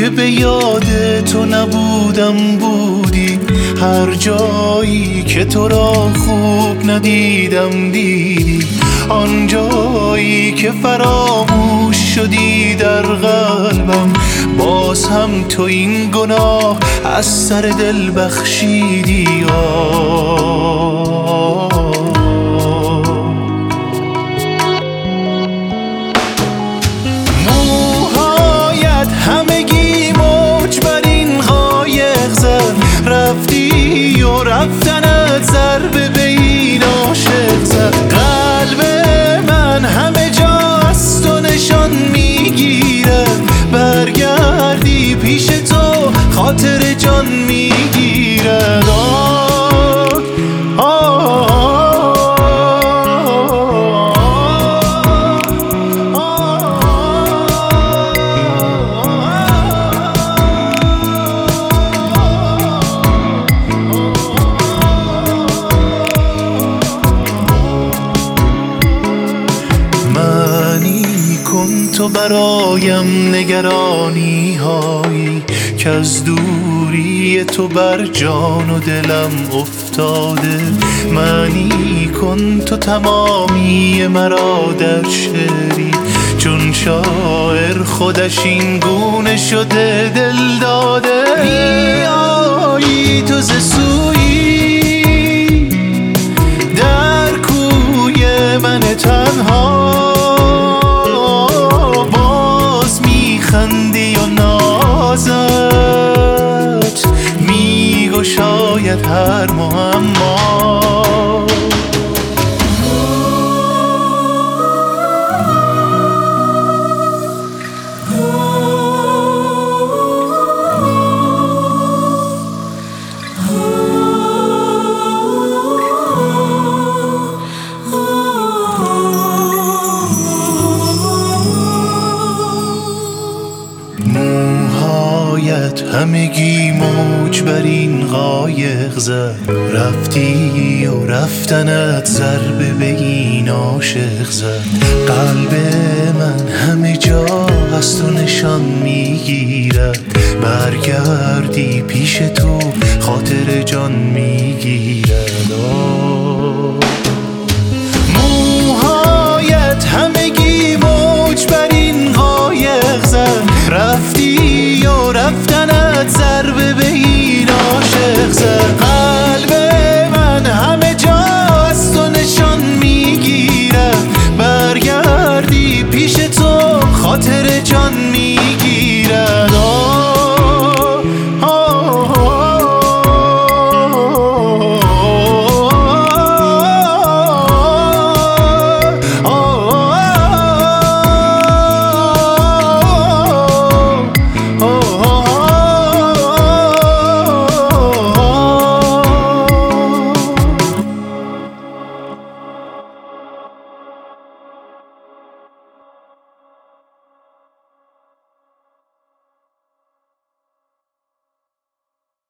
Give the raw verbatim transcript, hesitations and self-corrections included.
که به یاد تو نبودم بودی، هر جایی که تو را خوب ندیدم دیدی، آن جایی که فراموش شدی در قلبم، باز هم تو این گناه از سر دل بخشیدی. موهایت همگی موج بر این قایق زد، رفتی و رفتنت ضربه به این عاشق زد. قلب من همه جا از تو نشان میگیره، برگردی پیش تو خاطر جان میگیره. تو برایم نگرانی هایی که از دوری تو بر جان و دلم افتاده. معنی کن تو تمامی مرا در شعری، چون شاعر خودش این گونه شده دل داده. میایی تو ز سویی در کوی من تنها، خندی و نازت میگشاید هر معما. همگی موج بر این قایق زد، رفتی و رفتنت ضربه به این عاشق زد. قلب من همه جا از تو نشان میگیرد، برگردی پیش تو خاطر جان میگیرد. موهایت همگی موج بر این قایق زد، رفتی و رفتنت ضربه به این عاشق زد. قلب من همه جا از تو نشان میگیره، برگردی پیش تو خاطر جان میگیره.